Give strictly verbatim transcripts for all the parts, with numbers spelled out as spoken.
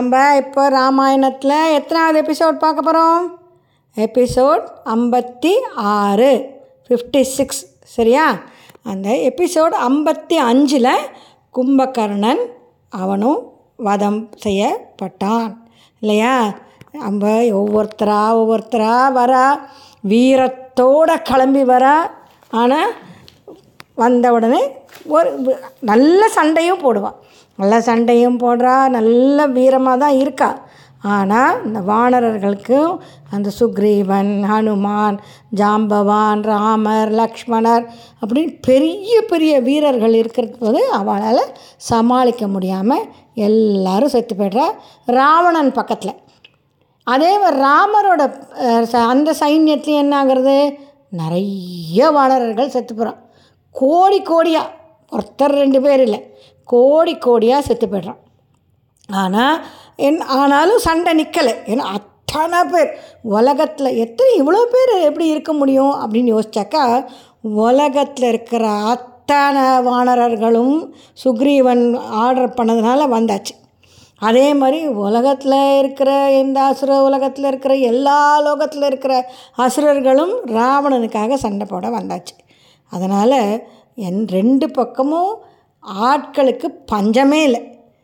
நம்ம இப்போ ராமாயணத்தில் எத்தனாவது எபிசோட் பார்க்க போகிறோம்? எபிசோட் ஐம்பத்தி ஆறு, ஃபிஃப்டி சிக்ஸ். சரியா? அந்த எபிசோட் ஐம்பத்தி அஞ்சில் கும்பகர்ணன் அவனும் வதம் செய்யப்பட்டான் இல்லையா? நம்ம ஒவ்வொருத்தரா ஒவ்வொருத்தரா வரா, வீரத்தோடு கிளம்பி வரா. ஆனால் வந்த உடனே ஒரு நல்ல சண்டையும் போடுவாள், நல்ல சண்டையும் போடுறா, நல்ல வீரமாக தான் இருக்கா. ஆனால் இந்த வானரர்களுக்கும் அந்த சுக்ரீவன், ஹனுமான், ஜாம்பவான், ராமர், லக்ஷ்மணர் அப்படின்னு பெரிய பெரிய வீரர்கள் இருக்கிறது போது அவளால் சமாளிக்க முடியாமல் எல்லாரும் செத்து போய்ட்றா ராவணன் பக்கத்தில். அதே மாதிரி ராமரோட அந்த சைன்யத்துலேயும் என்ன ஆகிறது, நிறைய வானரர்கள் செத்து போகிறான். கோடி கோடியாக, ஒருத்தர் ரெண்டு பேர் இல்லை, கோடி கோடியாக செத்து போய்ட்றான். ஆனால் என் ஆனாலும் சண்டை நிற்கலை. ஏன்னா அத்தனை பேர் உலகத்தில் எத்தனை இவ்வளோ பேர் எப்படி இருக்க முடியும் அப்படின்னு யோசிச்சாக்கா, உலகத்தில் இருக்கிற அத்தனை வானரர்களும் சுக்ரீவன் ஆர்டர் பண்ணதுனால வந்தாச்சு. அதே மாதிரி உலகத்தில் இருக்கிற இந்த அசுர உலகத்தில் இருக்கிற எல்லா லோகத்தில் இருக்கிற அசுரர்களும் ராவணனுக்காக சண்டை போட வந்தாச்சு. அதனால் என் ரெண்டு பக்கமும் ஆட்களுக்கு பஞ்சமே இல்லை.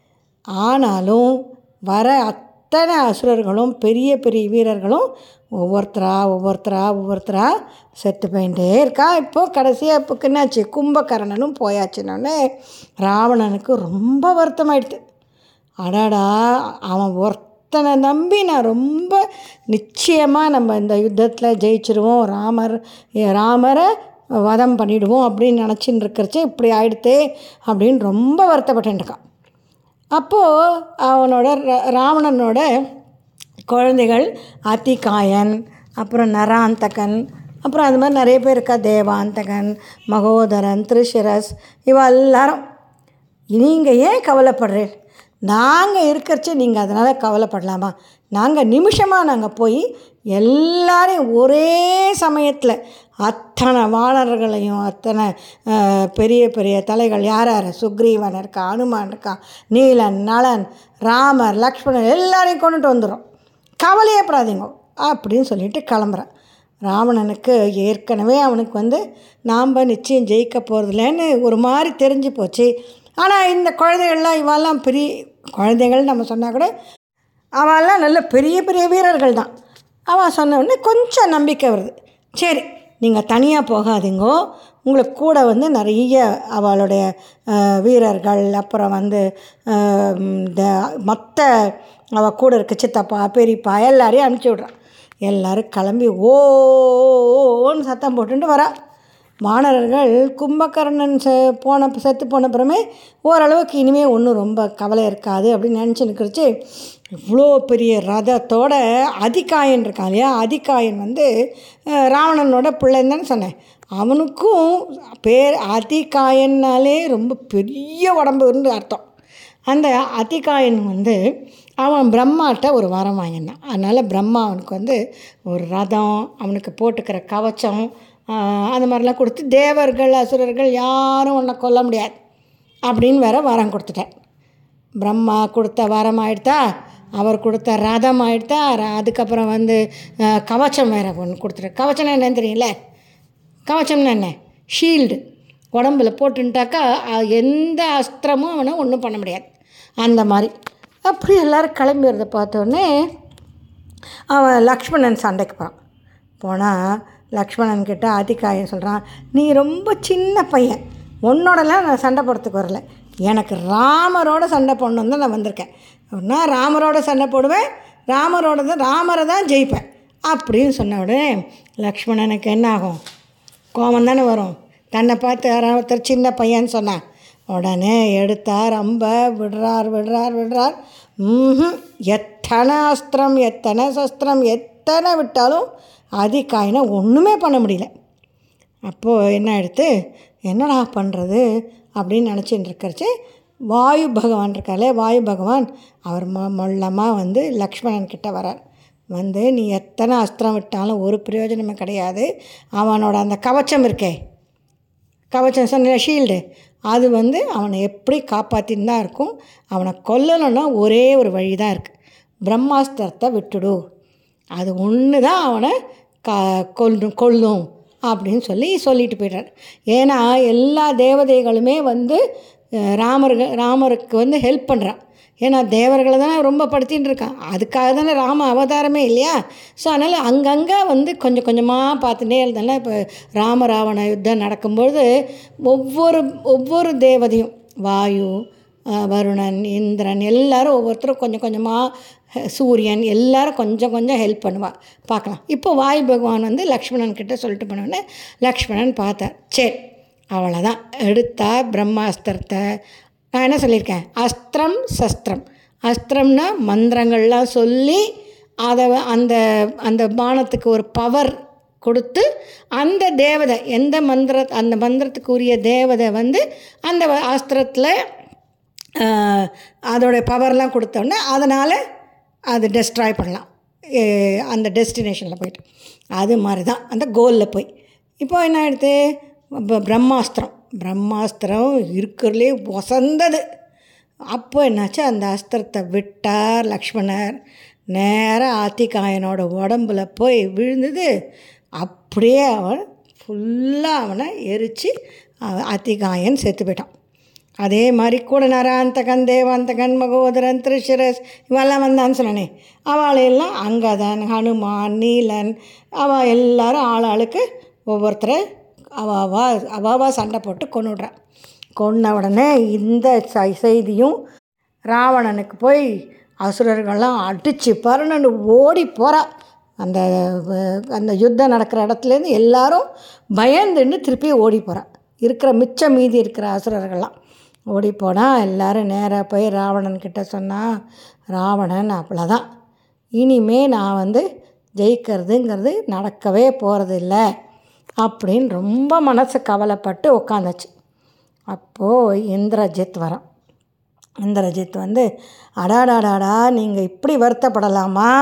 ஆனாலும் வர அத்தனை அசுரர்களும் பெரிய பெரிய வீரர்களும் ஒவ்வொருத்தரா ஒவ்வொருத்தரா ஒவ்வொருத்தரா செத்து போயிட்டே இருக்கா. இப்போது கடைசியாக இப்போ என்னாச்சு, கும்பகர்ணனும் போயாச்சுன்னொன்னே ராவணனுக்கு ரொம்ப வருத்தமாயிடுது. அடாடா, அவன் ஒருத்தனை நம்பி நான் ரொம்ப நிச்சயமாக நம்ம இந்த யுத்தத்தில் ஜெயிச்சிருவோம், ராமர் ராமரை வதம் பண்ணிவிடுவோம் அப்படின்னு நினச்சின்னு இருக்கிறச்சே இப்படி ஆகிடுத்தே அப்படின்னு ரொம்ப வருத்தப்பட்டுருக்கான். அப்போது அவனோட ராவணனோட குழந்தைகள் அதிகாயன், அப்புறம் நராந்தகன், அப்புறம் அது மாதிரி நிறைய பேர் இருக்கா, தேவாந்தகன், மகோதரன், திரிஷிரஸ், இவ எல்லாரும், நீங்கள் ஏன் கவலைப்படுறீர்? நாங்கள் இருக்கிறச்சே நீங்கள் அதனால் கவலைப்படலாமா? நாங்கள் நிமிஷமாக நாங்கள் போய் எல்லாரையும் ஒரே சமயத்தில் அத்தனை வானர்களையும் அத்தனை பெரிய பெரிய தலைகள் யார் யார், சுக்ரீவன் இருக்கா, அனுமான் இருக்கா, நீலன், நளன், ராமர், லக்ஷ்மணன் எல்லாரையும் கொண்டுட்டு வந்துடும், கவலையப்படாதீங்க அப்படின்னு சொல்லிட்டு கிளம்புறான். ராவணனுக்கு ஏற்கனவே அவனுக்கு வந்து நாம் நிச்சயம் ஜெயிக்க போகிறதில்லன்னு ஒரு மாதிரி தெரிஞ்சு போச்சு. ஆனால் இந்த குழந்தைகள்லாம் இவெல்லாம் பெரிய குழந்தைகள் நம்ம சொன்னால் கூட அவெல்லாம் நல்ல பெரிய பெரிய வீரர்கள் தான். அவன் சொன்ன உடனே கொஞ்சம் நம்பிக்கை வருது. சரி, நீங்கள் தனியாக போகாதீங்கோ, உங்களுக்கு கூட வந்து நிறைய அவளுடைய வீரர்கள், அப்புறம் வந்து இந்த மற்ற அவள் கூட இருக்க சித்தப்பா, பெரியப்பா எல்லாரையும் அனுப்பிச்சி விட்றான். எல்லோரும் கிளம்பி ஓன்னு சத்தம் போட்டுட்டு வரா. வானரர்கள் கும்பகர்ணன் செ போன செத்து போன அப்புறமே ஓரளவுக்கு இனிமேல் ஒன்றும் ரொம்ப கவலை இருக்காது அப்படின்னு நினச்சி நிற்கிறச்சு, இவ்வளோ பெரிய ரதத்தோட அதிகாயன் இருக்கான் இல்லையா, அதிகாயன் வந்து ராவணனோட பிள்ளைன்னு தானே சொன்னேன். அவனுக்கும் பேர் அதிகாயன்னாலே ரொம்ப பெரிய உடம்புன்னு அர்த்தம். அந்த அதிகாயன் வந்து அவன் பிரம்மாட்ட ஒரு வரம் வாங்கினான். அதனால் பிரம்மா அவனுக்கு வந்து ஒரு ரதம், அவனுக்கு போட்டுக்கிற கவச்சம், அந்த மாதிரிலாம் கொடுத்து தேவர்கள் அசுரர்கள் யாரும் உன்னை கொல்ல முடியாது அப்படின்னு வேற வரம் கொடுத்துட்டேன். பிரம்மா கொடுத்த வரம் ஆகிடுதா, அவர் கொடுத்த ரதம் ஆகிடுதா, அதுக்கப்புறம் வந்து கவச்சம் வேறு ஒன்று கொடுத்துட்டேன். கவச்சம்னா என்னன்னு தெரியல, கவச்சம்னா என்ன, ஷீல்டு உடம்பில் போட்டுட்டாக்கா எந்த அஸ்திரமும் அவனை ஒன்றும் பண்ண முடியாது. அந்த மாதிரி அப்படி எல்லோரும் கிளம்பி வரதை பார்த்தோன்னே அவன் லக்ஷ்மணன் சண்டைக்கு போகிறான். போனால் லக்ஷ்மணன்கிட்ட அதிகாயன் சொல்கிறான், நீ ரொம்ப சின்ன பையன், உன்னோடலாம் நான் சண்டை போடுறதுக்கு வரல, எனக்கு ராமரோட சண்டை போடணும் தான் நான் வந்திருக்கேன். நான் ராமரோட சண்டை போடுவேன், ராமரோட தான் ராமரை தான் ஜெயிப்பேன் அப்படின்னு சொன்ன உடனே லக்ஷ்மணனுக்கு என்ன ஆகும், கோபம் தானே வரும். தன்னை பார்த்து ஒருத்தர் சின்ன பையன்னு சொன்னான். உடனே எடுத்தார் அம்ப, விடுறார் விடுறார் விடுறார். எத்தனை அஸ்திரம் எத்தனை சஸ்திரம் எத்தனை விட்டாலும் அதிகாயனை ஒன்றுமே பண்ண முடியல. அப்போது என்ன எடுத்து என்னடா பண்ணுறது அப்படின்னு நினச்சிட்டு இருக்கிறச்சு, வாயு பகவான் இருக்காலே, வாயு பகவான் அவர் மொ மொல்லமாக வந்து லக்ஷ்மணன்கிட்ட வரார். வந்து நீ எத்தனை அஸ்திரம் விட்டாலும் ஒரு பிரயோஜனமே கிடையாது, அவனோட அந்த கவச்சம் இருக்கே கவச்சம் சொன்ன ஷீல்டு, அது வந்து அவனை எப்படி காப்பாற்றின்னு தான் இருக்கும். அவனை கொல்லணுன்னா ஒரே ஒரு வழி தான் இருக்குது, பிரம்மாஸ்திரத்தை விட்டுடு, அது ஒன்று தான் அவனை கா கொல்லும் கொல்லும் அப்படின்னு சொல்லி சொல்லிட்டு போய்ட்டார். ஏன்னா எல்லா தேவதைகளுமே வந்து ராமருக்கு ராமருக்கு வந்து ஹெல்ப் பண்ணுறான். ஏன்னா தேவர்களை தானே ரொம்ப படுத்தின்னு இருக்கான், அதுக்காக தானே ராம அவதாரமே இல்லையா. ஸோ அதனால் அங்கங்கே வந்து கொஞ்சம் கொஞ்சமாக பார்த்துட்டே இருந்தேன்னா, இப்போ ராம ராவண யுத்தம் நடக்கும்பொழுது ஒவ்வொரு ஒவ்வொரு தேவதையும், வாயு, வருணன், இந்திரன், எல்லோரும் ஒவ்வொருத்தரும் கொஞ்சம் கொஞ்சமாக, சூரியன் எல்லாரும் கொஞ்சம் கொஞ்சம் ஹெல்ப் பண்ணுவாள். பார்க்கலாம். இப்போ வாயு பகவான் வந்து லக்ஷ்மணன் கிட்டே சொல்லிட்டு போனோடனே லக்ஷ்மணன் பார்த்தார். சரி அவ்வளோதான், எடுத்தா பிரம்மாஸ்திரத்தை. நான் என்ன சொல்லியிருக்கேன், அஸ்திரம் சஸ்திரம். அஸ்திரம்னா மந்திரங்கள்லாம் சொல்லி அதை அந்த அந்த பானத்துக்கு ஒரு பவர் கொடுத்து, அந்த தேவதை எந்த மந்திர அந்த மந்திரத்துக்கு உரிய தேவதை வந்து அந்த அஸ்திரத்தில் அதோடைய பவர்லாம் கொடுத்தோன்னே அதனால் அது டெஸ்ட்ராய் பண்ணலாம் அந்த டெஸ்டினேஷனில் போய்ட்டு. அது மாதிரி தான் அந்த கோலில் போய் இப்போ என்ன ஆகிடுது, பிரம்மாஸ்திரம் பிரம்மாஸ்திரம் இருக்கிறதுலே வசந்தது. அப்போ என்னாச்சு, அந்த அஸ்திரத்தை விட்டார் லக்ஷ்மணர், நேராக ஆத்திகாயனோட உடம்புல போய் விழுந்தது. அப்படியே அவன் ஃபுல்லாக அவனை எரித்து ஆத்திகாயன் செத்து போயிட்டான். அதே மாதிரி கூட நராந்தகன், தேவாந்தகன், மகோதரன், திரிஷிரஸ் இவெல்லாம் வந்தான்னு சொன்னானே, அவளையெல்லாம் அங்கதன், ஹனுமான், நீலன், அவள் எல்லோரும் ஆள் ஆளுக்கு ஒவ்வொருத்தரை அவாவா அவாவா சண்டை போட்டு கொன்னுடுறான். கொன்ன உடனே இந்த செய்தியும் ராவணனுக்கு போய் அசுரர்கள்லாம் அடித்து பரணன்னு ஓடி போகிறா. அந்த அந்த யுத்தம் நடக்கிற இடத்துலேருந்து எல்லாரும் பயந்துன்னு திருப்பி ஓடி போகிறா. இருக்கிற மிச்சம் மீதி இருக்கிற அசுரர்கள்லாம் ஓடி போனால் எல்லோரும் நேராக போய் ராவணன்கிட்ட சொன்னால், ராவணன் அவ்வளோதான், இனிமே நான் வந்து ஜெயிக்கிறதுங்கிறது நடக்கவே போகிறதில்ல அப்படின்னு ரொம்ப மனசு கவலைப்பட்டு உட்காந்துச்சு. அப்போது இந்திரஜித் வரான். இந்திரஜித் வந்து, அடாடாடாடா நீங்கள் இப்படி வருத்தப்படலாமா,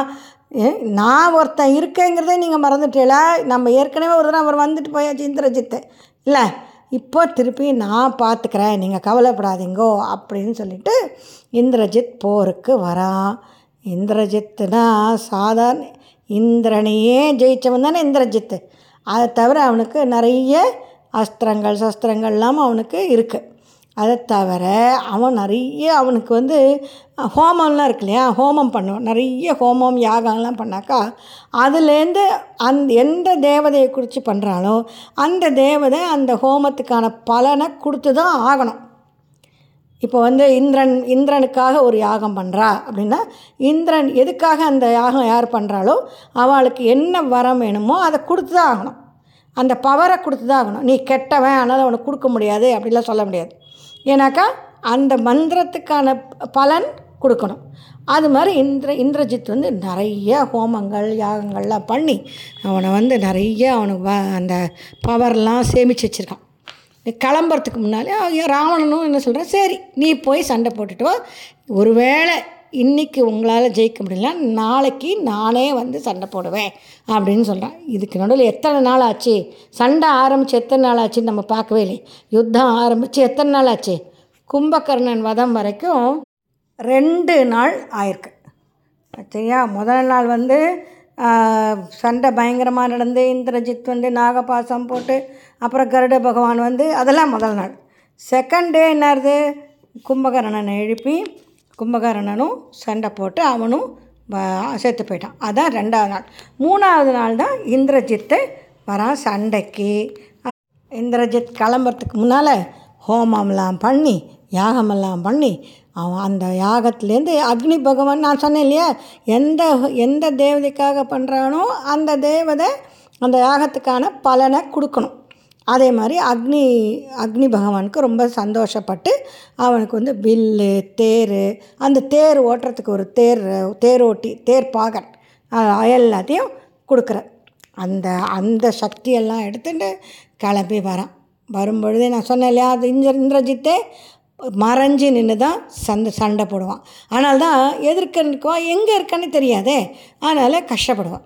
நான் ஒருத்தன் இருக்கேங்கிறதே நீங்கள் மறந்துட்டீங்களா, நம்ம ஏற்கனவே ஒரு தடவை அவர் வந்துட்டு போயாச்சு இந்திரஜித்து இல்லை, இப்போ திருப்பி நான் பார்த்துக்கிறேன், நீங்கள் கவலைப்படாதீங்கோ அப்படின்னு சொல்லிட்டு இந்திரஜித் போருக்கு வரான். இந்திரஜித்துனா சாதாரண இந்திரனையே ஜெயித்தவன் தானே இந்திரஜித்து. அதை தவிர அவனுக்கு நிறைய அஸ்திரங்கள் சஸ்திரங்கள்லாம் அவனுக்கு இருக்குது. அதை தவிர அவன் நிறைய அவனுக்கு வந்து ஹோமம்லாம் இருக்கு இல்லையா, ஹோமம் பண்ணுவான். நிறைய ஹோமம் யாகம்லாம் பண்ணாக்கா அதுலேருந்து அந் எந்த தேவதையை குறித்து பண்ணுறானோ அந்த தேவதை அந்த ஹோமத்துக்கான பலனை கொடுத்து தான் ஆகணும். இப்போ வந்து இந்திரன் இந்திரனுக்காக ஒரு யாகம் பண்ணுறா அப்படின்னா, இந்திரன் எதுக்காக அந்த யாகம் யார் பண்ணுறாளோ அவளுக்கு என்ன வரம் வேணுமோ அதை கொடுத்து தான் ஆகணும், அந்த பவரை கொடுத்து தான் ஆகணும். நீ கெட்டவன் அதனால் அவனுக்கு கொடுக்க முடியாது அப்படிலாம் சொல்ல முடியாது. ஏன்னாக்கா அந்த மந்திரத்துக்கான பலன் கொடுக்கணும். அது மாதிரி இந்திர இந்திரஜித் வந்து நிறைய ஹோமங்கள் யாகங்கள்லாம் பண்ணி அவனை வந்து நிறைய அவனுக்கு வ அந்த பவர்லாம் சேமித்து வச்சுருக்கான். கிளம்புறதுக்கு முன்னாலே ராவணனும் என்ன சொல்கிறான், சரி நீ போய் சண்டை போட்டுட்டு வா, ஒருவேளை இன்றைக்கி உங்களால் ஜெயிக்க முடியல, நாளைக்கு நானே வந்து சண்டை போடுவேன் அப்படின்னு சொல்கிறான். இதுக்கு நடுவில் எத்தனை நாள் ஆச்சு, சண்டை ஆரம்பித்து எத்தனை நாள் ஆச்சுன்னு நம்ம பார்க்கவே இல்லை. யுத்தம் ஆரம்பித்து எத்தனை நாள் ஆச்சு, கும்பகர்ணன் வதம் வரைக்கும் ரெண்டு நாள் ஆயிருக்கு சரியா. முதல் நாள் வந்து சண்டை பயங்கரமாக நடந்து இந்திரஜித் வந்து நாகபாசம் போட்டு அப்புறம் கருட பகவான் வந்து, அதெல்லாம் முதல் நாள். செகண்ட் டே என்னாருது, கும்பகர்ணனை எழுப்பி கும்பகர்ணனும் சண்டை போட்டு அவனும் செத்து போயிட்டான். அதுதான் ரெண்டாவது நாள். மூணாவது நாள் தான் இந்திரஜித்து வரான் சண்டைக்கு. இந்திரஜித் கிளம்புறதுக்கு முன்னால் ஹோமம்லாம் பண்ணி யாகமெல்லாம் பண்ணி அவன் அந்த யாகத்துலேருந்து அக்னி பகவான், நான் சொன்னேன் இல்லையா, எந்த எந்த தேவதைக்காக பண்ணுறானோ அந்த தேவதை அந்த யாகத்துக்கான பலனை கொடுக்கணும். அதே மாதிரி அக்னி அக்னி பகவானுக்கு ரொம்ப சந்தோஷப்பட்டு அவனுக்கு வந்து வில்லு தேர், அந்த தேர் ஓட்டுறதுக்கு ஒரு தேர் தேரோட்டி தேர்ப்பாகன் எல்லாத்தையும் கொடுக்குற அந்த அந்த சக்தியெல்லாம் எடுத்துகிட்டு கிளம்பி வரான். வரும்பொழுதே நான் சொன்னேன் இல்லையா, அது இந்திர இந்திரஜித்தே மறைஞ்சு நின்று தான் சண்டை சண்டை போடுவான். ஆனால் தான் எதிர்க்க நிற்குவான், எங்கே இருக்கான்னு தெரியாதே, அதனால் கஷ்டப்படுவான்.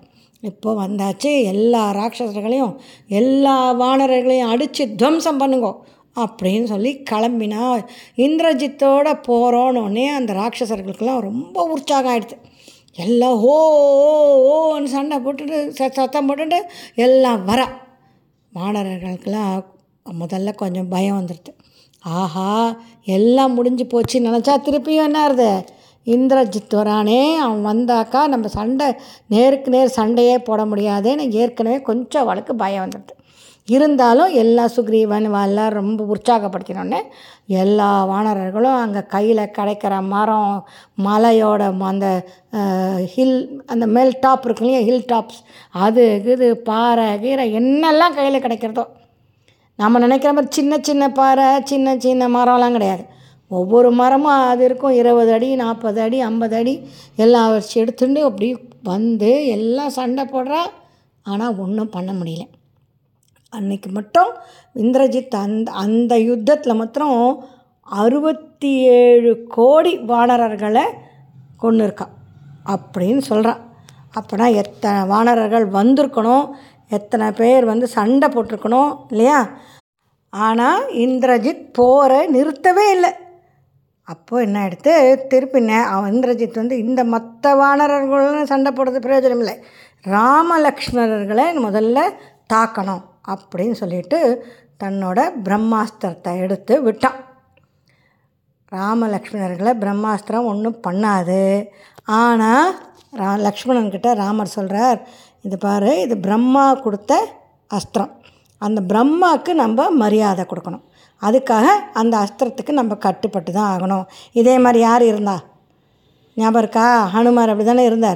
இப்போ வந்தாச்சு, எல்லா ராட்சசர்களையும் எல்லா வானரர்களையும் அடித்து துவம்சம் பண்ணுங்கோ அப்படின்னு சொல்லி கிளம்பினா. இந்திரஜித்தோட போகிறோன்னே அந்த ராட்சசர்களுக்கெல்லாம் ரொம்ப உற்சாகம் ஆகிடுது. எல்லாம் ஓ ஓன்னு சண்டை போட்டுட்டு ச சத்தம் போட்டுட்டு எல்லாம் வர. வானரர்களுக்கெல்லாம் முதல்ல கொஞ்சம் பயம் வந்துடுது. ஆஹா, எல்லாம் முடிஞ்சு போச்சு நினச்சா திருப்பியும் என்ன ஆகுது, இந்திரஜித் வரானே, அவன் வந்தாக்கா நம்ம சண்டை நேருக்கு நேர் சண்டையே போட முடியாதேன்னு ஏற்கனவே கொஞ்சம் அவளுக்கு பயம் வந்துடுது. இருந்தாலும் எல்லா சுக்ரீவன் எல்லாம் ரொம்ப உற்சாகப்படுத்தினோடனே எல்லா வானரர்களும் அங்கே கையில் கிடைக்கிற மரம், மலையோட அந்த ஹில், அந்த மேல் டாப் இருக்கு இல்லையா, ஹில் டாப்ஸ், அது இது பாறை கீரை என்னெல்லாம் கையில் கிடைக்கிறதோ. நம்ம நினைக்கிற மாதிரி சின்ன சின்ன பாறை சின்ன சின்ன மரம்லாம் கிடையாது. ஒவ்வொரு மரமும் அது இருக்கும், இருபது அடி நாற்பது அடி ஐம்பது அடி எல்லாம் வச்சு எடுத்துட்டு அப்படி வந்து எல்லாம் சண்டை போடுறா. ஆனால் ஒன்றும் பண்ண முடியல. அன்றைக்கி மட்டும் இந்திரஜித் அந்த அந்த யுத்தத்தில் மாத்திரம் அறுபத்தி ஏழு கோடி வானரர்களை கொண்டு இருக்கான் அப்படின்னு சொல்கிறான். அப்போனா எத்தனை வானரர்கள் வந்திருக்கணும், எத்தனை பேர் வந்து சண்டை போட்டிருக்கணும் இல்லையா? ஆனால் இந்திரஜித் போரை நிறுத்தவே இல்லை. அப்போது என்ன எடுத்து திருப்பி நே அவன் இந்திரஜித் வந்து இந்த மற்ற வானரர்களும் சண்டை போடுறது பிரயோஜனம் இல்லை, ராமலக்ஷ்மணர்களை முதல்ல தாக்கணும் அப்படின்னு சொல்லிட்டு தன்னோட பிரம்மாஸ்திரத்தை எடுத்து விட்டான். ராமலக்ஷ்மணர்களை பிரம்மாஸ்திரம் ஒன்றும் பண்ணாது. ஆனால் ரா லக்ஷ்மணன்கிட்ட ராமர் சொல்கிறார், இது பாரு, இது பிரம்மா கொடுத்த அஸ்திரம், அந்த பிரம்மாவுக்கு நம்ம மரியாதை கொடுக்கணும், அதுக்காக அந்த அஸ்திரத்துக்கு நம்ம கட்டுப்பட்டு தான் ஆகணும். இதே மாதிரி யார் இருந்தா ஞாபகம் இருக்கா? ஹனுமார் அப்படி தானே இருந்தார்.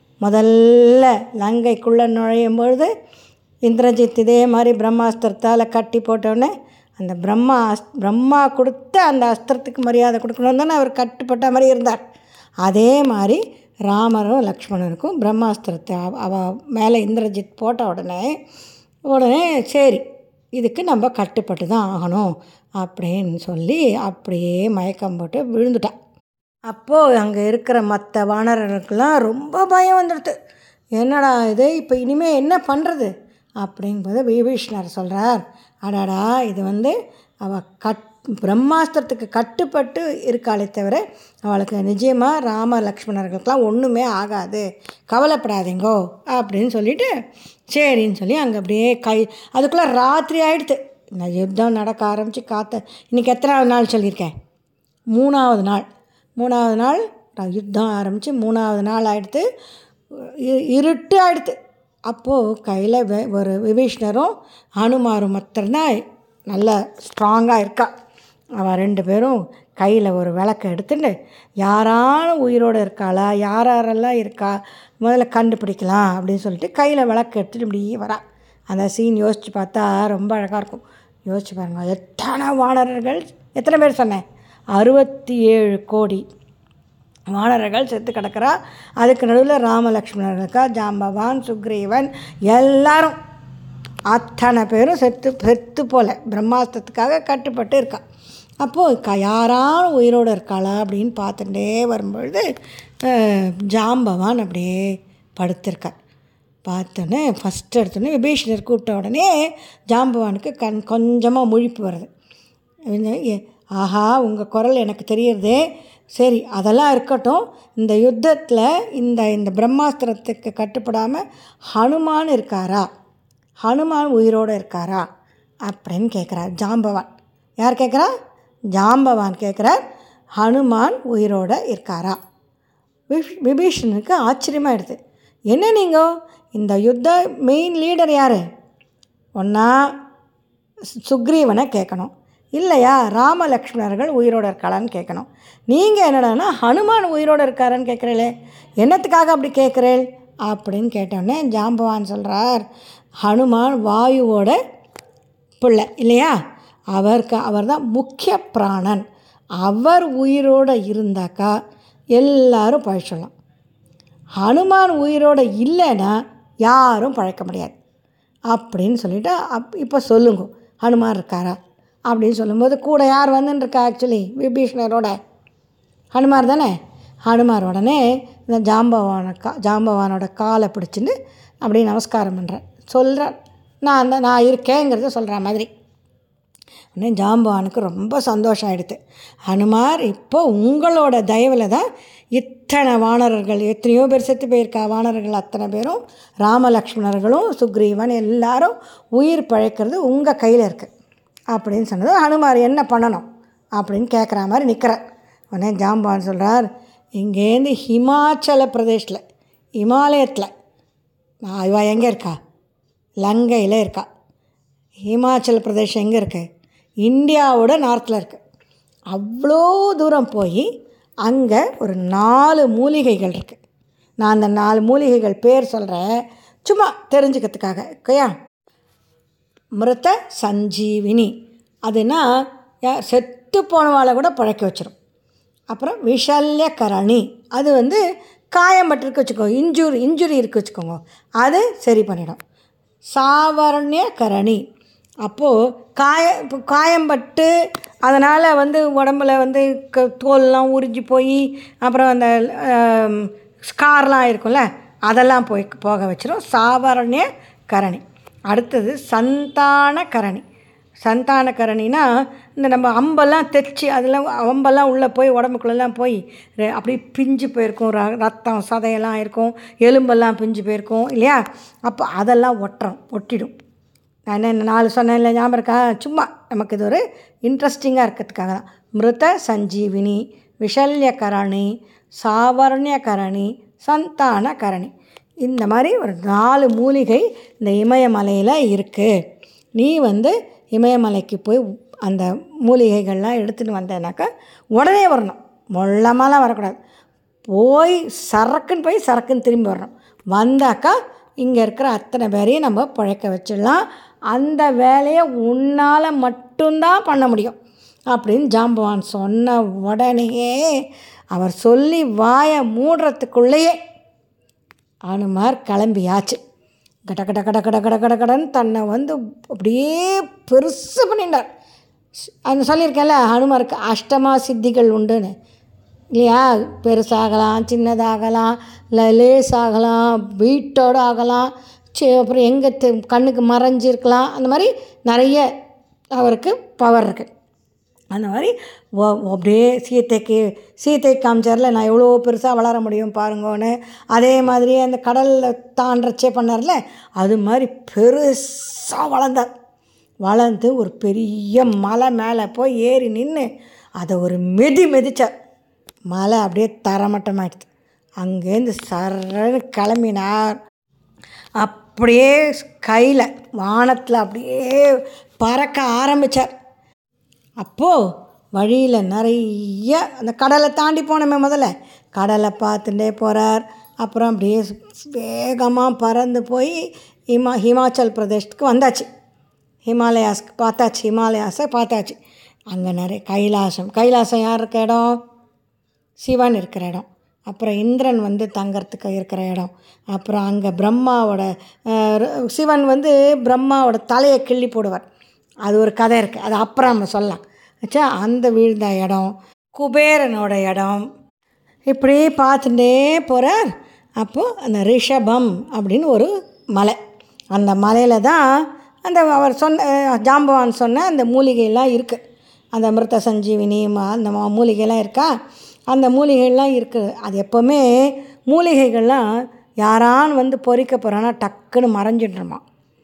முதல்ல லங்கைக்குள்ளே நுழையும் பொழுது இந்திரஜித் இதே மாதிரி பிரம்மாஸ்திரத்தால் கட்டி போட்டோடனே அந்த பிரம்மா அஸ் பிரம்மா கொடுத்த அந்த அஸ்திரத்துக்கு மரியாதை கொடுக்கணும் தானே அவர் கட்டுப்பட்ட மாதிரி இருந்தார். அதே மாதிரி ராமரும் லக்ஷ்மணனுக்கும் பிரம்மாஸ்திரத்தை அவ மேலே இந்திரஜித் போட்ட உடனே உடனே சரி இதுக்கு நம்ம கட்டுப்பட்டு தான் ஆகணும் அப்படின்னு சொல்லி அப்படியே மயக்கம் போட்டு விழுந்துட்டான். அப்போது அங்கே இருக்கிற மற்ற வானரர்களுக்கெல்லாம் ரொம்ப பயம் வந்துடுது. என்னடா இது, இப்போ இனிமேல் என்ன பண்ணுறது அப்படிங்கும்போது விபீஷணர் சொல்கிறார், அடாடா இது வந்து அவள் கட் பிரம்மாஸ்திரத்துக்கு கட்டுப்பட்டு இருக்காளே தவிர அவளுக்கு நிச்சயமாக ராம லக்ஷ்மணர்களுக்கெல்லாம் ஒன்றுமே ஆகாது, கவலைப்படாதீங்கோ அப்படின்னு சொல்லிவிட்டு சரின்னு சொல்லி அங்கே அப்படியே கை அதுக்குள்ளே ராத்திரி ஆகிடுது. இந்த யுத்தம் நடக்க ஆரம்பித்து காற்று இன்றைக்கி எத்தனாவது நாள் சொல்லியிருக்கேன்? மூணாவது நாள். மூணாவது நாள் யுத்தம் ஆரம்பித்து மூணாவது நாள் ஆகிடுது, இருட்டு ஆகிடுது. அப்போது கையில் ஒரு விபீஷ்ணரும் ஹனுமாரும் மாத்திரம்தான் நல்லா ஸ்ட்ராங்காக இருக்கா. அவன் ரெண்டு பேரும் கையில் ஒரு விளக்கை எடுத்துட்டு யாராலும் உயிரோடு இருக்காளா, யார் யாரெல்லாம் இருக்கா முதல்ல கண்டுபிடிக்கலாம் அப்படின்னு சொல்லிட்டு கையில் விளக்கு எடுத்துகிட்டு இப்படி வரா. அந்த சீன் யோசித்து பார்த்தா ரொம்ப அழகாக இருக்கும். யோசிச்சு பாருங்கள், எத்தனை வானரர்கள், எத்தனை பேர் சொன்னேன்? அறுபத்தி ஏழு கோடி வானரர்கள் செத்து கிடக்கிறா. அதுக்கு நடுவில் ராமலக்ஷ்மணர்களுக்கா, ஜாம்பவான், சுக்ரீவன் எல்லாரும் அத்தனை பேரும் செத்து செத்து போல பிரம்மாஸ்திரத்துக்காக கட்டுப்பட்டு இருக்கா. அப்போது க யாராலும் உயிரோடு இருக்காளா அப்படின்னு பார்த்துட்டே வரும்பொழுது ஜாம்பவான் அப்படியே படுத்திருக்கார். பார்த்தோன்னே ஃபஸ்ட்டு எடுத்தோடனே விபீஷணர் கூப்பிட்ட உடனே ஜாம்பவானுக்கு கண் கொஞ்சமாக முழிப்பு வருது. ஆஹா, உங்கள் குரல் எனக்கு தெரியறதே, சரி அதெல்லாம் இருக்கட்டும், இந்த யுத்தத்தில் இந்த இந்த பிரம்மாஸ்திரத்துக்கு கட்டுப்படாமல் ஹனுமான் இருக்காரா, ஹனுமான் உயிரோடு இருக்காரா அப்படின்னு கேட்குறார் ஜாம்பவான். யார் கேட்குறா? ஜாம்பவான் கேட்குறார், ஹனுமான் உயிரோடு இருக்காரா? விஷ் விபீஷணனுக்கு ஆச்சரியமாகிடுது. என்ன நீங்கள் இந்த யுத்த மெயின் லீடர் யார்? ஒன்றா சுக்ரீவனை கேட்கணும், இல்லையா ராம லக்ஷ்மணர்கள் உயிரோடு இருக்காளான்னு கேட்கணும். நீங்கள் என்னடானா ஹனுமான் உயிரோடு இருக்காரான்னு கேட்குறீங்களே, என்னத்துக்காக அப்படி கேட்குறேன் அப்படின்னு கேட்டோடனே ஜாம்பவான் சொல்கிறார், ஹனுமான் வாயுவோட பிள்ளை இல்லையா, அவருக்கு அவர் தான் முக்கிய பிராணன், அவர் உயிரோடு இருந்தாக்கா எல்லாரும் பழிச்சிடலாம், ஹனுமான் உயிரோடு இல்லைன்னா யாரும் பழைக்க முடியாது அப்படின்னு சொல்லிவிட்டு அப் இப்போ சொல்லுங்க ஹனுமான் இருக்காரா அப்படின்னு சொல்லும்போது கூட யார் வந்துன்னு இருக்கா? ஆக்சுவலி விபீஷணரோட ஹனுமார் தானே. ஹனுமார் உடனே இந்த ஜாம்பவான கா ஜாம்பவானோட காலை பிடிச்சிட்டு அப்படியே நமஸ்காரம் பண்ணுறேன், சொல்கிறேன் நான் அந்த நான் இருக்கேங்கிறத சொல்கிற மாதிரி. உடனே ஜாம்பவானுக்கு ரொம்ப சந்தோஷம் ஆகிடுது. ஹனுமார் இப்போ உங்களோட தயவில் தான் இத்தனை வானரர்கள், எத்தனையோ பேர் செத்து போயிருக்கா வானரர்கள், அத்தனை பேரும் ராமலக்ஷ்மணர்களும் சுக்ரீவன் எல்லாரும் உயிர் பழைக்கிறது உங்கள் கையில் இருக்குது அப்படின்னு சொன்னது. ஹனுமார் என்ன பண்ணணும் அப்படின்னு கேட்குற மாதிரி நிற்கிறார். உடனே ஜாம்பவான் சொல்கிறார், இங்கேருந்து ஹிமாச்சல பிரதேஷில் இமாலயத்தில் இவா எங்கே இருக்கா, லங்கையில் இருக்கா. ஹிமாச்சல பிரதேஷம் எங்கே இருக்குது, இந்தியாவோட நார்த்தில் இருக்குது. அவ்வளோ தூரம் போய் அங்கே ஒரு நாலு மூலிகைகள் இருக்குது. நான் அந்த நாலு மூலிகைகள் பேர் சொல்கிறேன் சும்மா தெரிஞ்சுக்கிறதுக்காக. ஓகேயா? மிருத சஞ்சீவினி, அதுனா செத்து போனவாளை கூட பழைக்க வச்சிடும். அப்புறம் விஷல்யகரணி, அது வந்து காயம்பட்டிருக்கு வச்சுக்கோங்க, இன்ஜுரி இன்ஜுரி இருக்குது வச்சுக்கோங்க, அது சரி பண்ணிடும். சாவர்ணியகரணி, அப்போது காய இப்போ காயம்பட்டு அதனால் வந்து உடம்புல வந்து க தோல்லாம் உறிஞ்சி போய் அப்புறம் அந்த ஸ்கார்லாம் இருக்கும்ல அதெல்லாம் போய் போக வச்சிடும். சாவர்ணியகரணி. அடுத்தது சந்தானகரணி. சந்தானகரணினா இந்த நம்ம அம்பெல்லாம் தைச்சி அதெல்லாம் அம்பெல்லாம் உள்ளே போய் உடம்புக்குள்ளெல்லாம் போய் அப்படியே பிஞ்சு போயிருக்கும், ர ரத்தம் சதையெல்லாம் இருக்கும், எலும்பெல்லாம் பிஞ்சு போயிருக்கும் இல்லையா, அப்போ அதெல்லாம் ஒட்டுறோம் ஒட்டிடும். நான் என்ன நாலு சொன்னேன் இல்லை, ஞாபகம் இருக்கா? சும்மா நமக்கு இது ஒரு இன்ட்ரெஸ்டிங்காக இருக்கிறதுக்காக தான். மிருத சஞ்சீவினி, விஷல்யகரணி, சாவர்ணியகரணி, சந்தானகரணி, இந்த மாதிரி ஒரு நாலு மூலிகை இந்த இமயமலையில் இருக்குது. நீ வந்து இமயமலைக்கு போய் அந்த மூலிகைகள்லாம் எடுத்துகிட்டு வந்தேனாக்கா உடனே வரணும், மொள்ளமாலாம் வரக்கூடாது. போய் சரக்குன்னு போய் சரக்குன்னு திரும்பி வரணும். வந்தாக்கா இங்கே இருக்கிற அத்தனை பேரையும் நம்ம பழைக்க வச்சிடலாம். அந்த வேலையை உன்னால் மட்டும்தான் பண்ண முடியும் அப்படின்னு ஜாம்பவான் சொன்ன உடனேயே அவர் சொல்லி வாயை மூடுறதுக்குள்ளேயே ஹனுமார் கிளம்பியாச்சு. கட கட கட கட கட கட கடன்னு தன்னை வந்து அப்படியே பெருசு பண்ணிட்டார். அது சொல்லியிருக்கேன்ல, ஹனுமாருக்கு அஷ்டமா சித்திகள் உண்டுன்னு இல்லையா? பெருசாகலாம், சின்னதாகலாம், இல்லை லேசாகலாம், வீட்டோடு ஆகலாம், சி அப்புறம் எங்கே தெ கண்ணுக்கு மறைஞ்சிருக்கலாம், அந்த மாதிரி நிறைய அவருக்கு பவர் இருக்குது. அந்த மாதிரி ஓ அப்படியே சீத்தைக்கு சீத்தை காமிச்சார்ல, நான் எவ்வளோ பெருசாக வளர முடியும் பாருங்கன்னு. அதே மாதிரி அந்த கடலில் தாண்டச்சே பண்ணார்ல, அது மாதிரி பெருசாக வளர்ந்தார். வளர்ந்து ஒரு பெரிய மலை மேலே போய் ஏறி நின்று அதை ஒரு மெதி மெதிச்சார். மலை அப்படியே தரமட்டமாகிடுது. அங்கேருந்து சரன்னு கிளம்பினார். அப்படியே கையில் வானத்தில் அப்படியே பறக்க ஆரம்பித்தார். அப்போது வழியில் நிறைய அந்த கடலை தாண்டி போனோமே, முதல்ல கடலை பார்த்துட்டே போகிறார். அப்புறம் அப்படியே வேகமாக பறந்து போய் ஹிமா ஹிமாச்சல் பிரதேசத்துக்கு வந்தாச்சு. ஹிமாலயாஸ்க்கு பார்த்தாச்சு, ஹிமாலயாஸை பார்த்தாச்சு. அங்கே நிறைய கைலாசம், கைலாசம் யார் இருக்க இடம்? சிவன் இருக்கிற இடம். அப்புறம் இந்திரன் வந்து தங்கறதுக்கு இருக்கிற இடம். அப்புறம் அங்கே பிரம்மாவோட சிவன் வந்து பிரம்மாவோட தலையை கிள்ளி போடுவார். அது ஒரு கதை இருக்குது, அது அப்புறம் நம்ம சொல்லலாம். ஆச்சா, அந்த வீழ்ந்த இடம், குபேரனோட இடம், இப்படி பார்த்துட்டே போகிறார். அப்போது அந்த ரிஷபம் அப்படின்னு ஒரு மலை, அந்த மலையில் தான் அந்த அவர் சொன்ன ஜாம்பவான் சொன்ன அந்த மூலிகையெல்லாம் இருக்குது. அந்த மிருத சஞ்சீவினி அந்த மூலிகைலாம் இருக்கா, அந்த மூலிகைலாம் இருக்குது. அது எப்போவுமே மூலிகைகள்லாம் யாரான்னு வந்து பொறிக்க போகிறான்னா டக்குன்னு மறைஞ்சிட்ருமா.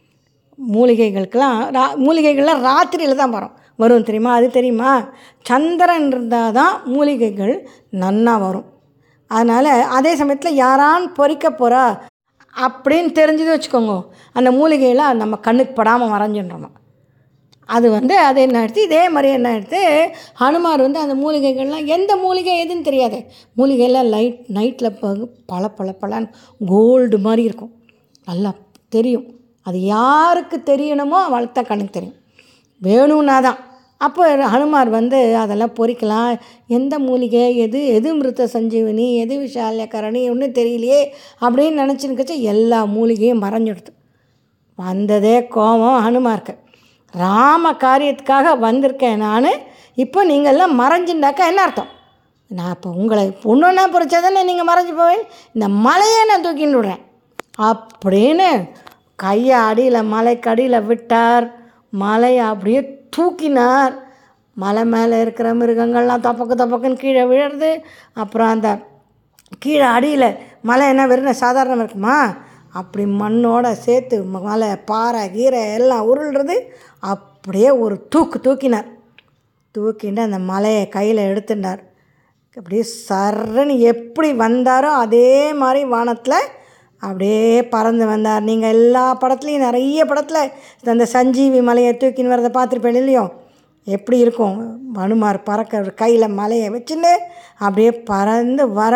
மூலிகைகளுக்கெல்லாம் ரா மூலிகைகள்லாம் ராத்திரியில் தான் வரும் வரும் தெரியுமா? அது தெரியுமா? சந்திரன் இருந்தால் தான் மூலிகைகள் நன்னா வரும். அதனால் அதே சமயத்தில் யாரான்னு பொறிக்க போகிறா அப்படின்னு தெரிஞ்சது வச்சுக்கோங்க, அந்த மூலிகையெல்லாம் நம்ம கண்ணுக்கு படாமல் மறைஞ்சிட்றோமா. அது வந்து அது என்ன எடுத்து இதே மாதிரி என்ன எடுத்து ஹனுமார் வந்து அந்த மூலிகைகள்லாம் எந்த மூலிகை எதுன்னு தெரியாது. மூலிகையெல்லாம் லைட் நைட்டில் பல பல பலன்னு கோல்டு மாதிரி இருக்கும், நல்லா தெரியும். அது யாருக்கு தெரியணுமோ அவளுக்கு தான் கண்ணுக்கு தெரியும், வேணும்னா தான். அப்போ ஹனுமார் வந்து அதெல்லாம் பொறிக்கலாம். எந்த மூலிகை எது எது மிருத சஞ்சீவினி எது விஷால்யகரணி ஒன்றும் தெரியலையே அப்படின்னு நினச்சின்னுக்கச்சு எல்லா மூலிகையும் மறைஞ்சிடுது. வந்ததே கோபம் ஹனுமாருக்கு. ராம காரியத்துக்காக வந்திருக்கேன் நான், இப்போ நீங்கள்லாம் மறைஞ்சுட்டாக்கா என்ன அர்த்தம்? நான் இப்போ உங்களை ஒன்று ஒன்றா பொறிச்சா தானே நீங்கள் மறைஞ்சி போவேன், இந்த மலையை நான் தூக்கின்னு விடுறேன் அப்படின்னு கையை அடியில் மலைக்கு அடியில் விட்டார். மலையை அப்படியே தூக்கினார். மலை மேலே இருக்கிற மிருகங்கள்லாம் தப்பக்கு தப்பக்குன்னு கீழே விழுறது. அப்புறம் அந்த கீழே அடியில் மலை என்ன வெறும் சாதாரணமாக இருக்குமா, அப்படி மண்ணோடு சேர்த்து மலை பாறை கீரை எல்லாம் உருள்றது. அப்படியே ஒரு தூக்கு தூக்கினார். தூக்கிட்டு அந்த மலையை கையில் எடுத்துட்டார். அப்படியே சர்ன்னு எப்படி வந்தாரோ அதே மாதிரி வானத்தில் அப்படியே பறந்து வந்தார். நீங்கள் எல்லா படத்துலையும் நிறைய படத்தில் அந்த சஞ்சீவி மலையை தூக்கின்னு வரதை பார்த்துருப்பேன் இல்லையோ, எப்படி இருக்கும் ஹனுமார் பறக்க கையில் மலையை வச்சுன்னு அப்படியே பறந்து வர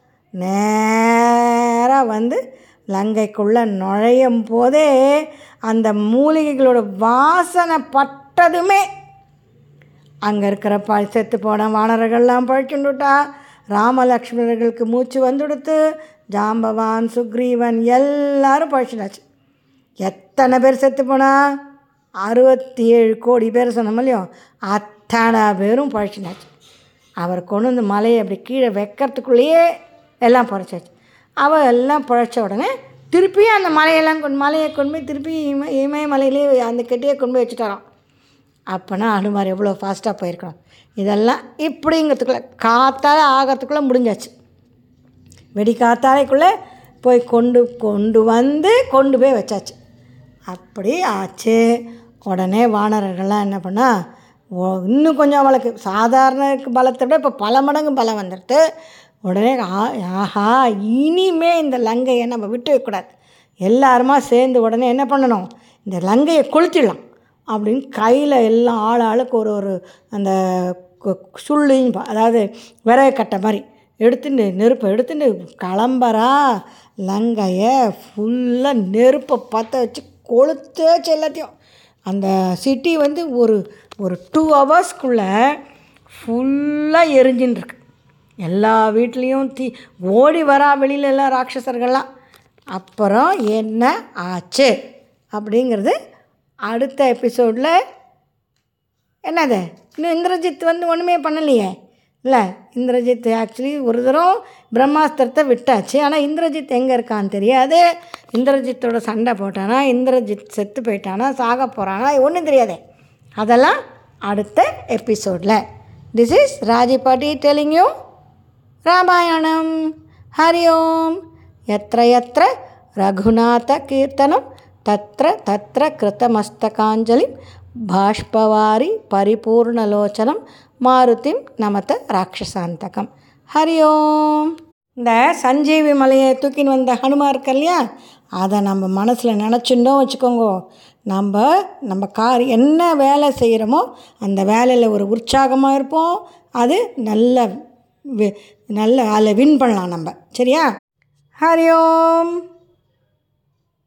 நேராக வந்து லங்கைக்குள்ளே நுழையும் போதே அந்த மூலிகைகளோட வாசனை பட்டதுமே அங்கே இருக்கிற ப செத்து போன வானரர்கள்லாம் பழிச்சுண்டுட்டா. ராமலக்ஷ்மணர்களுக்கு மூச்சு வந்துடுத்து. ஜாம்பவான் சுக்ரீவன் எல்லாரும் பழிச்சுட்டாச்சு. எத்தனை பேர் செத்து போனா? அறுபத்தி ஏழு கோடி பேர் சொன்னோம் இல்லையோ, அத்தனை பேரும் பழிச்சுட்டாச்சு. அவர் கொண்டு வந்து மலையை அப்படி கீழே வைக்கிறதுக்குள்ளேயே எல்லாம் பழிச்சாச்சு. அவள் எல்லாம் பழைச்ச உடனே திருப்பியும் அந்த மலையெல்லாம் கொண்டு மலையை கொண்டு போய் திருப்பி இம இமயமலையிலே அந்த கெட்டியை கொண்டு போய் வச்சுட்டாராம். அப்போனா அனுமார் எவ்வளோ ஃபாஸ்ட்டாக போயிருக்கணும். இதெல்லாம் இப்படிங்கிறதுக்குள்ளே காத்தால் ஆகிறதுக்குள்ளே முடிஞ்சாச்சு. வெடி காத்தாலைக்குள்ளே போய் கொண்டு கொண்டு வந்து கொண்டு போய் வச்சாச்சு. அப்படி ஆச்சு. உடனே வானரர்கள்லாம் என்ன பண்ணால், இன்னும் கொஞ்சம் அவளுக்கு சாதாரண பலத்தை விட இப்போ பல மடங்கு பலம் வந்துடுது. உடனே ஆஹா இனிமே இந்த லங்கையை நம்ம விட்டு வைக்கக்கூடாது, எல்லாருமா சேர்ந்து உடனே என்ன பண்ணணும், இந்த லங்கையை கொளுத்திடலாம் அப்படின்னு கையில் எல்லாம் ஆள் ஆளுக்கு ஒரு ஒரு அந்த சுள்ளின்னு அதாவது விறகு கட்டை மாதிரி எடுத்துட்டு நெருப்பை எடுத்துட்டு கிளம்புறா. லங்கையை ஃபுல்லாக நெருப்பை பற்ற வச்சு கொளுத்தாச்சு எல்லாத்தையும். அந்த சிட்டி வந்து ஒரு ஒரு டூ ஹவர்ஸ்க்குள்ளே ஃபுல்லாக எரிஞ்சின்னு இருக்கு. எல்லா வீட்லேயும் தீ ஓடி வரா வெளியில் எல்லாம் ராட்சசர்கள்லாம். அப்புறம் என்ன ஆச்சு அப்படிங்கிறது அடுத்த எபிசோடில். என்னது இன்னும் இந்திரஜித் வந்து ஒன்றுமே பண்ணலையே இல்லை. இந்திரஜித் ஆக்சுவலி ஒரு தரம் பிரம்மாஸ்திரத்தை விட்டாச்சு. ஆனால் இந்திரஜித் எங்கே இருக்கான்னு தெரியாது. இந்திரஜித்தோட சண்டை போட்டானா, இந்திரஜித் செத்து போயிட்டானா, சாக போகிறானா, ஒன்றும் தெரியாதே. அதெல்லாம் அடுத்த எபிசோடில். This is Rajipatti telling you Ramayanam. Hari Om. எத்திர எத்திர ரகுநாத கீர்த்தனம் தத்ர தத்ர கிருத்தமஸ்தகாஞ்சலிம் பாஷ்பவாரி பரிபூர்ணலோச்சனம் மாருதிம் நமத ராட்சசாந்தகம். ஹரி ஓம். இந்த சஞ்சீவி மலையை தூக்கின்னு வந்த ஹனுமார் இருக்கு இல்லையா, அதை நம்ம மனசில் நினச்சிட்டோம் வச்சுக்கோங்க, நம்ம நம்ம கார் என்ன வேலை செய்கிறோமோ அந்த வேலையில் ஒரு உற்சாகமாக இருப்போம். அது நல்ல நல்ல அதில் வின் பண்ணலாம் நம்ம. சரியா? ஹரி ஓம்.